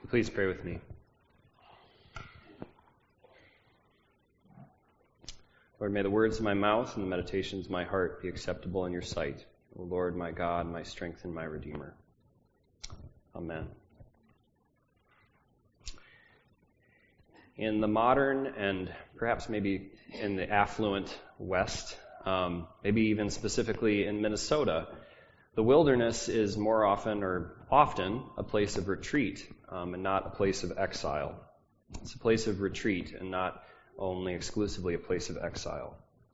Please pray with me. Lord, may the words of my mouth and the meditations of my heart be acceptable in your sight. O Lord, my God, my strength and my Redeemer. Amen. In the modern and perhaps maybe in the affluent West, maybe even specifically in Minnesota, the wilderness is more often a place of retreat and not a place of exile. It's a place of retreat and not only exclusively a place of exile.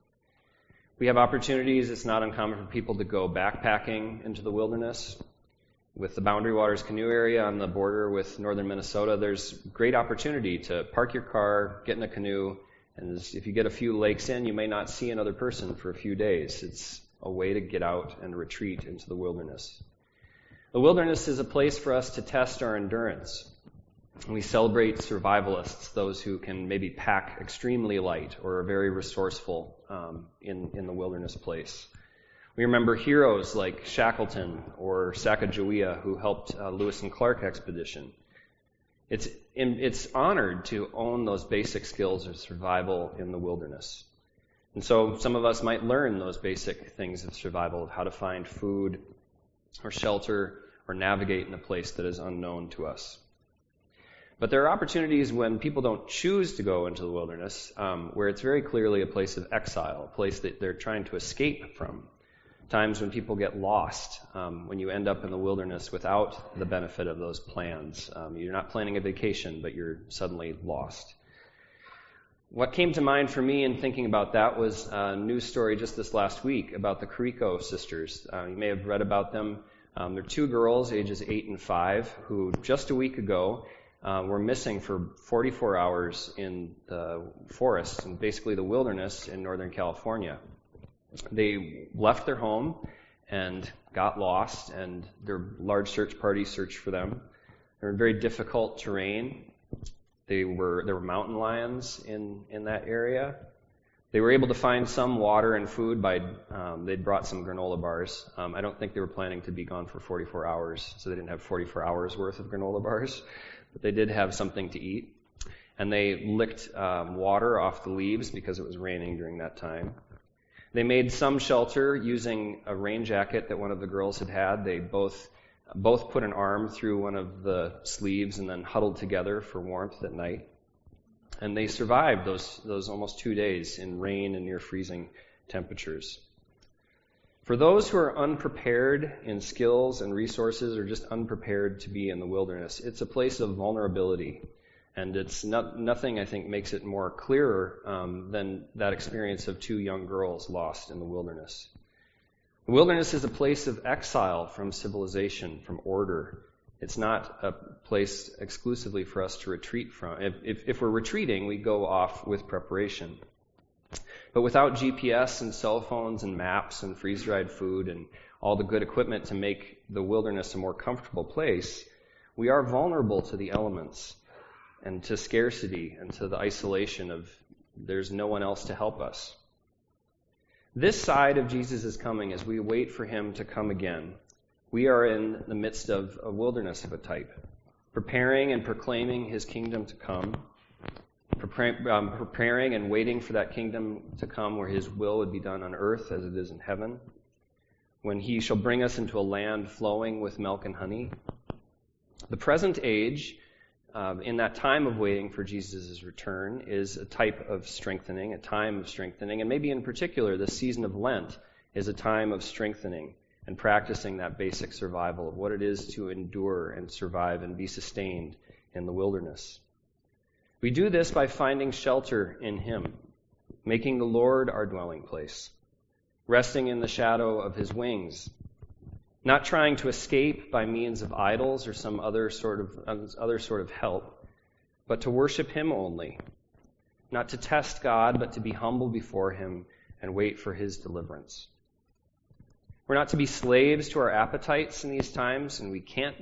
We have opportunities. It's not uncommon for people to go backpacking into the wilderness. With the Boundary Waters Canoe Area on the border with northern Minnesota, there's great opportunity to park your car, get in a canoe, and if you get a few lakes in, you may not see another person for a few days. It's a way to get out and retreat into the wilderness. The wilderness is a place for us to test our endurance. We celebrate survivalists, those who can maybe pack extremely light or are very resourceful in the wilderness place. We remember heroes like Shackleton or Sacagawea who helped Lewis and Clark expedition. It's honored to own those basic skills of survival in the wilderness. And so some of us might learn those basic things of survival, of how to find food or shelter or navigate in a place that is unknown to us. But there are opportunities when people don't choose to go into the wilderness, where it's very clearly a place of exile, a place that they're trying to escape from. Times when people get lost, when you end up in the wilderness without the benefit of those plans. You're not planning a vacation, but you're suddenly lost. What came to mind for me in thinking about that was a news story just this last week about the Carrico sisters. You may have read about them. They're two girls, ages 8 and 5, who just a week ago were missing for 44 hours in the forest and basically the wilderness in Northern California. They left their home and got lost, and their large search party searched for them. They're in very difficult terrain. There were mountain lions in that area. They were able to find some water and food by they'd brought some granola bars. I don't think they were planning to be gone for 44 hours, so they didn't have 44 hours worth of granola bars. But they did have something to eat. And they licked water off the leaves because it was raining during that time. They made some shelter using a rain jacket that one of the girls had. They both put an arm through one of the sleeves and then huddled together for warmth at night. And they survived those almost 2 days in rain and near freezing temperatures. For those who are unprepared in skills and resources or just unprepared to be in the wilderness, it's a place of vulnerability. And it's nothing, I think, makes it more clearer than that experience of two young girls lost in the wilderness. The wilderness is a place of exile from civilization, from order. It's not a place exclusively for us to retreat from. If we're retreating, we go off with preparation. But without GPS and cell phones and maps and freeze-dried food and all the good equipment to make the wilderness a more comfortable place, we are vulnerable to the elements and to scarcity and to the isolation of there's no one else to help us. This side of Jesus' coming, as we wait for him to come again, we are in the midst of a wilderness of a type, preparing and proclaiming his kingdom to come, preparing and waiting for that kingdom to come where his will would be done on earth as it is in heaven, when he shall bring us into a land flowing with milk and honey. The present age, in that time of waiting for Jesus' return, is a type of strengthening, a time of strengthening, and maybe in particular the season of Lent is a time of strengthening and practicing that basic survival of what it is to endure and survive and be sustained in the wilderness. We do this by finding shelter in him, making the Lord our dwelling place, resting in the shadow of his wings, not trying to escape by means of idols or some other sort of help, but to worship him only, not to test God, but to be humble before him and wait for his deliverance. We're not to be slaves to our appetites in these times, and we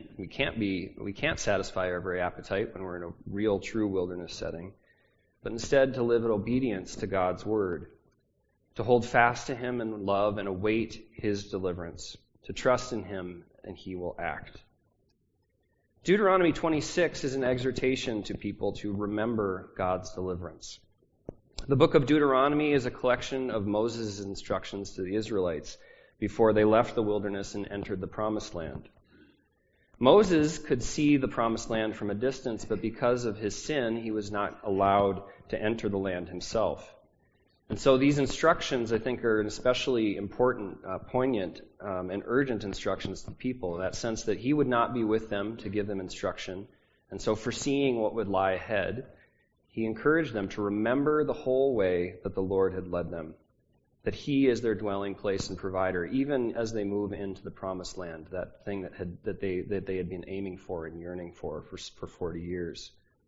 can't satisfy our very appetite when we're in a real, true wilderness setting, but instead to live in obedience to God's word, to hold fast to him in love and await his deliverance, to trust in him and he will act. Deuteronomy 26 is an exhortation to people to remember God's deliverance. The book of Deuteronomy is a collection of Moses' instructions to the Israelites before they left the wilderness and entered the Promised Land. Moses could see the Promised Land from a distance, but because of his sin, he was not allowed to enter the land himself. And so these instructions, I think, are an especially important, poignant, and urgent instructions to people, in that sense that he would not be with them to give them instruction. And so foreseeing what would lie ahead, he encouraged them to remember the whole way that the Lord had led them, that he is their dwelling place and provider, even as they move into the Promised Land, that thing that they had been aiming for and yearning for 40 years.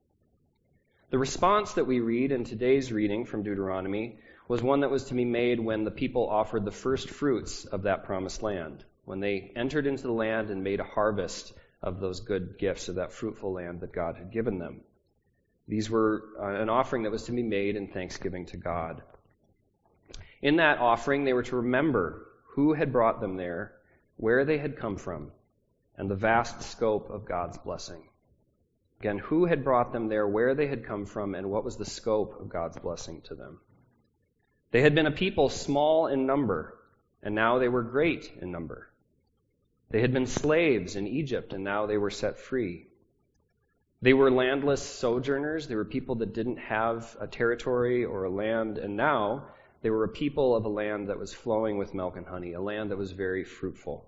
The response that we read in today's reading from Deuteronomy was one that was to be made when the people offered the first fruits of that Promised Land, when they entered into the land and made a harvest of those good gifts of that fruitful land that God had given them. These were an offering that was to be made in thanksgiving to God. In that offering, they were to remember who had brought them there, where they had come from, and the vast scope of God's blessing. Again, who had brought them there, where they had come from, and what was the scope of God's blessing to them. They had been a people small in number, and now they were great in number. They had been slaves in Egypt, and now they were set free. They were landless sojourners. They were people that didn't have a territory or a land, and now they were a people of a land that was flowing with milk and honey, a land that was very fruitful.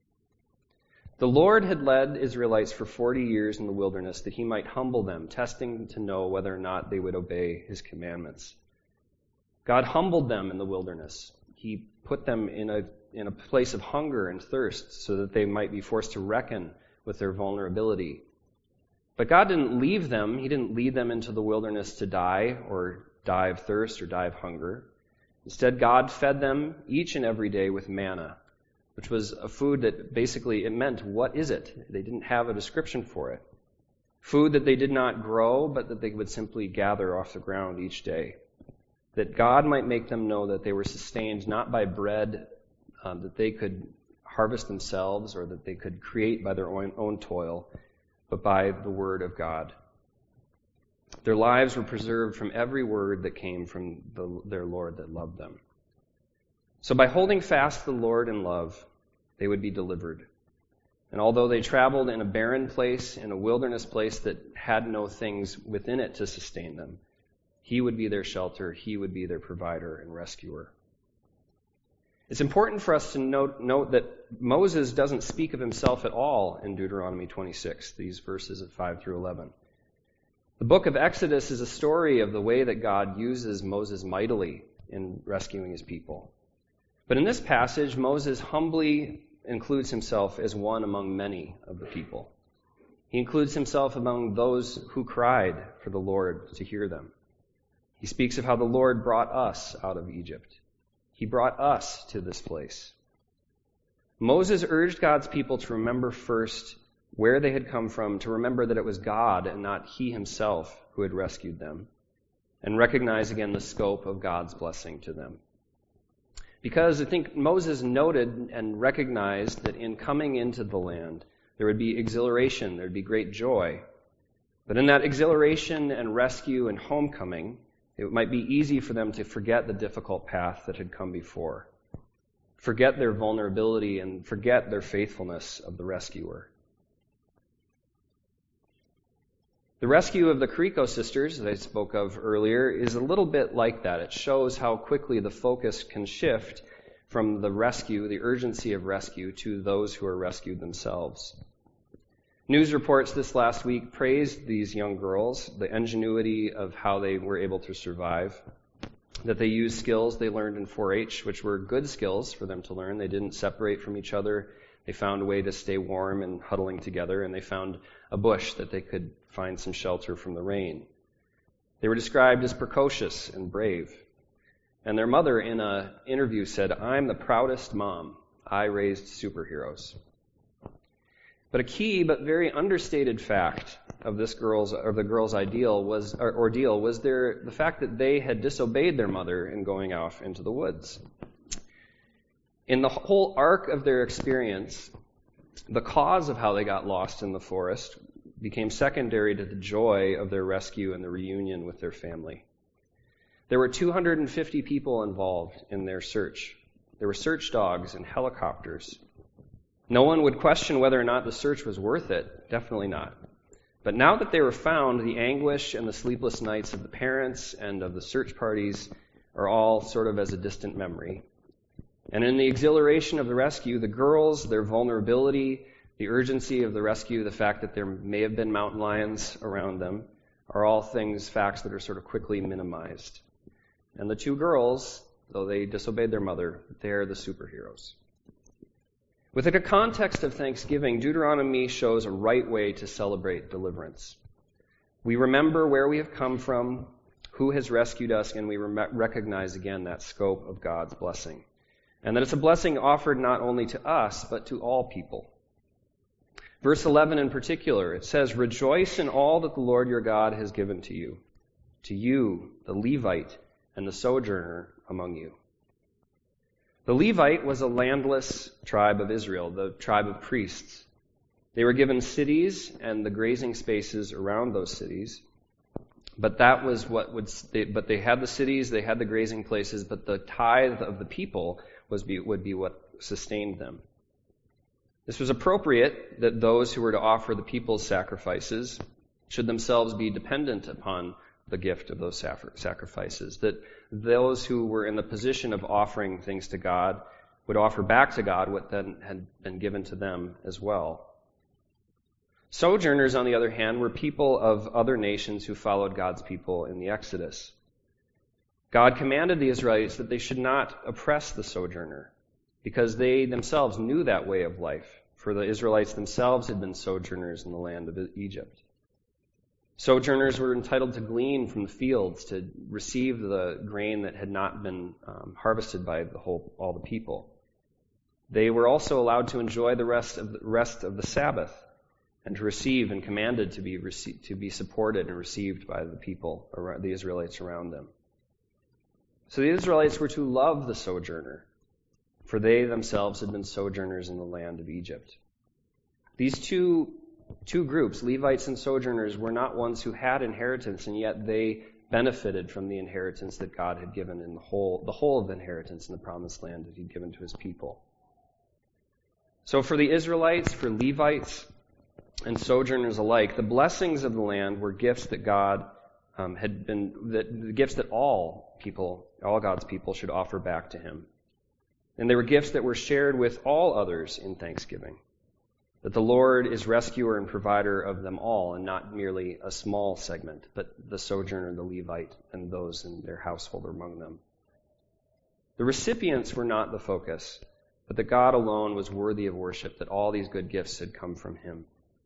The Lord had led Israelites for 40 years in the wilderness that he might humble them, testing to know whether or not they would obey his commandments. God humbled them in the wilderness. He put them in a place of hunger and thirst so that they might be forced to reckon with their vulnerability. But God didn't leave them. He didn't lead them into the wilderness to die or die of thirst or die of hunger. Instead, God fed them each and every day with manna, which was a food that basically it meant, what is it? They didn't have a description for it. Food that they did not grow, but that they would simply gather off the ground each day. That God might make them know that they were sustained not by bread that they could harvest themselves or that they could create by their own toil, but by the word of God. Their lives were preserved from every word that came from their Lord that loved them. So by holding fast the Lord in love, they would be delivered. And although they traveled in a barren place, in a wilderness place that had no things within it to sustain them, he would be their shelter, he would be their provider and rescuer. It's important for us to note that Moses doesn't speak of himself at all in Deuteronomy 26, these verses of 5 through 11. The book of Exodus is a story of the way that God uses Moses mightily in rescuing his people. But in this passage, Moses humbly includes himself as one among many of the people. He includes himself among those who cried for the Lord to hear them. He speaks of how the Lord brought us out of Egypt. He brought us to this place. Moses urged God's people to remember first where they had come from, to remember that it was God and not he himself who had rescued them, and recognize again the scope of God's blessing to them. Because I think Moses noted and recognized that in coming into the land, there would be exhilaration, there would be great joy. But in that exhilaration and rescue and homecoming, it might be easy for them to forget the difficult path that had come before, forget their vulnerability, and forget their faithfulness of the rescuer. The rescue of the Carrico sisters that I spoke of earlier is a little bit like that. It shows how quickly the focus can shift from the rescue, the urgency of rescue, to those who are rescued themselves. News reports this last week praised these young girls, the ingenuity of how they were able to survive, that they used skills they learned in 4-H, which were good skills for them to learn. They didn't separate from each other. They found a way to stay warm and huddling together, and they found a bush that they could find some shelter from the rain. They were described as precocious and brave. And their mother in an interview said, "I'm the proudest mom. I raised superheroes." But a key but very understated fact of the girl's ordeal was the fact that they had disobeyed their mother in going off into the woods. In the whole arc of their experience, the cause of how they got lost in the forest became secondary to the joy of their rescue and the reunion with their family. There were 250 people involved in their search. There were search dogs and helicopters. No one would question whether or not the search was worth it. Definitely not. But now that they were found, the anguish and the sleepless nights of the parents and of the search parties are all sort of as a distant memory. And in the exhilaration of the rescue, the girls, their vulnerability, the urgency of the rescue, the fact that there may have been mountain lions around them, are all facts that are sort of quickly minimized. And the two girls, though they disobeyed their mother, they're the superheroes. Within a context of Thanksgiving, Deuteronomy shows a right way to celebrate deliverance. We remember where we have come from, who has rescued us, and we recognize again that scope of God's blessing. And that it's a blessing offered not only to us, but to all people. Verse 11 in particular, it says, "Rejoice in all that the Lord your God has given to you, the Levite and the sojourner among you." The Levite was a landless tribe of Israel, the tribe of priests. They were given cities and the grazing spaces around those cities. But that was but they had the cities, they had the grazing places, but the tithe of the people would be what sustained them. This was appropriate that those who were to offer the people's sacrifices should themselves be dependent upon the gift of those sacrifices, that those who were in the position of offering things to God would offer back to God what then had been given to them as well. Sojourners, on the other hand, were people of other nations who followed God's people in the Exodus. God commanded the Israelites that they should not oppress the sojourner, because they themselves knew that way of life, for the Israelites themselves had been sojourners in the land of Egypt. Sojourners were entitled to glean from the fields, to receive the grain that had not been harvested by all the people. They were also allowed to enjoy the rest of the Sabbath, and to receive and commanded to be supported and received by the people, the Israelites around them. So the Israelites were to love the sojourner, for they themselves had been sojourners in the land of Egypt. These two groups, Levites and sojourners, were not ones who had inheritance, and yet they benefited from the inheritance that God had given in the whole of the inheritance in the promised land that he'd given to his people. So for the Israelites, for Levites, and sojourners alike, the blessings of the land were gifts that God the gifts that all God's people should offer back to him. And they were gifts that were shared with all others in thanksgiving. That the Lord is rescuer and provider of them all, and not merely a small segment, but the sojourner, the Levite, and those in their household among them. The recipients were not the focus, but that God alone was worthy of worship, that all these good gifts had come from him.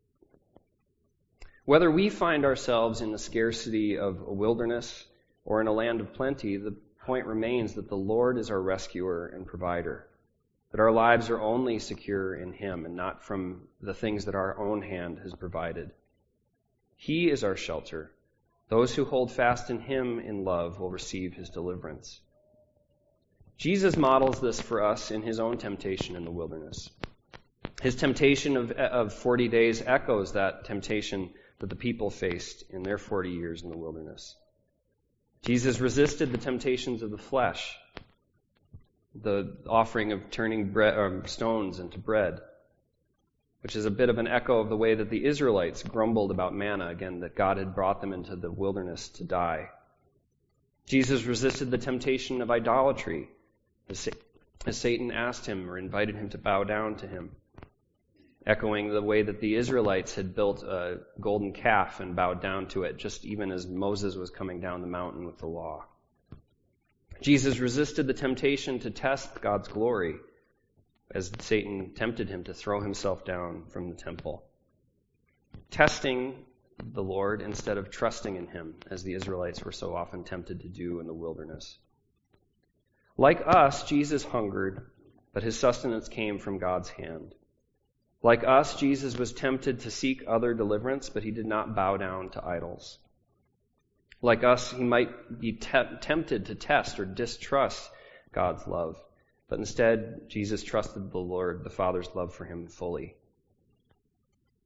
Whether we find ourselves in the scarcity of a wilderness or in a land of plenty, the point remains that the Lord is our rescuer and provider, that our lives are only secure in him and not from the things that our own hand has provided. He is our shelter. Those who hold fast in him in love will receive his deliverance. Jesus models this for us in his own temptation in the wilderness. His temptation of 40 days echoes that temptation that the people faced in their 40 years in the wilderness. Jesus resisted the temptations of the flesh, the offering of turning stones into bread, which is a bit of an echo of the way that the Israelites grumbled about manna, again, that God had brought them into the wilderness to die. Jesus resisted the temptation of idolatry, as Satan asked him or invited him to bow down to him, echoing the way that the Israelites had built a golden calf and bowed down to it, just even as Moses was coming down the mountain with the law. Jesus resisted the temptation to test God's glory, as Satan tempted him to throw himself down from the temple, testing the Lord instead of trusting in him, as the Israelites were so often tempted to do in the wilderness. Like us, Jesus hungered, but his sustenance came from God's hand. Like us, Jesus was tempted to seek other deliverance, but he did not bow down to idols. Like us, he might be tempted to test or distrust God's love, but instead, Jesus trusted the Lord, the Father's love for him fully.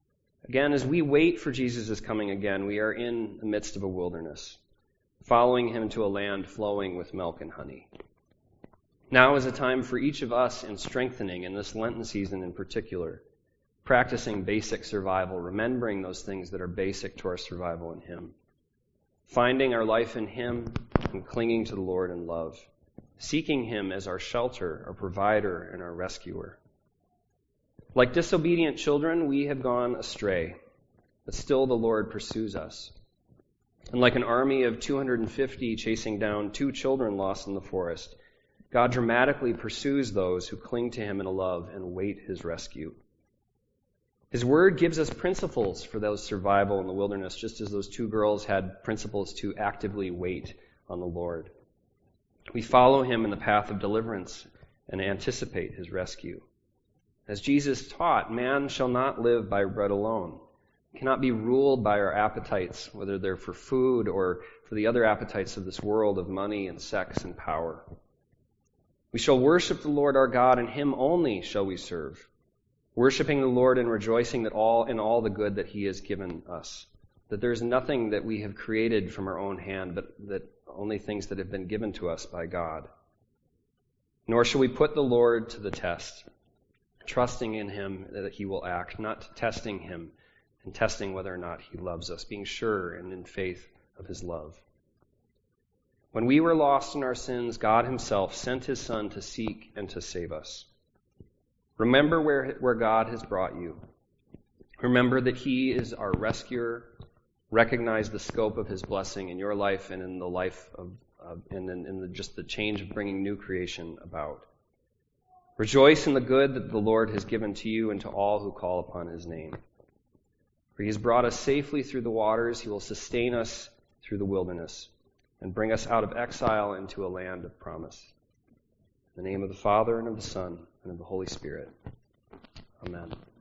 Again, as we wait for Jesus' coming again, we are in the midst of a wilderness, following him to a land flowing with milk and honey. Now is a time for each of us in strengthening, in this Lenten season in particular, practicing basic survival, remembering those things that are basic to our survival in him, finding our life in him and clinging to the Lord in love, seeking him as our shelter, our provider, and our rescuer. Like disobedient children, we have gone astray, but still the Lord pursues us. And like an army of 250 chasing down 2 children lost in the forest, God dramatically pursues those who cling to him in love and wait his rescue. His word gives us principles for those survival in the wilderness, just as those 2 girls had principles to actively wait on the Lord. We follow him in the path of deliverance and anticipate his rescue. As Jesus taught, man shall not live by bread alone. We cannot be ruled by our appetites, whether they're for food or for the other appetites of this world of money and sex and power. We shall worship the Lord our God, and him only shall we serve, worshiping the Lord and rejoicing in all the good that he has given us, that there is nothing that we have created from our own hand, but that only things that have been given to us by God. Nor shall we put the Lord to the test, trusting in him that he will act, not testing him and testing whether or not he loves us, being sure and in faith of his love. When we were lost in our sins, God himself sent his Son to seek and to save us. Remember where God has brought you. Remember that he is our rescuer. Recognize the scope of his blessing in your life and in the life just the change of bringing new creation about. Rejoice in the good that the Lord has given to you and to all who call upon his name. For he has brought us safely through the waters. He will sustain us through the wilderness and bring us out of exile into a land of promise. In the name of the Father, and of the Son, and of the Holy Spirit. Amen.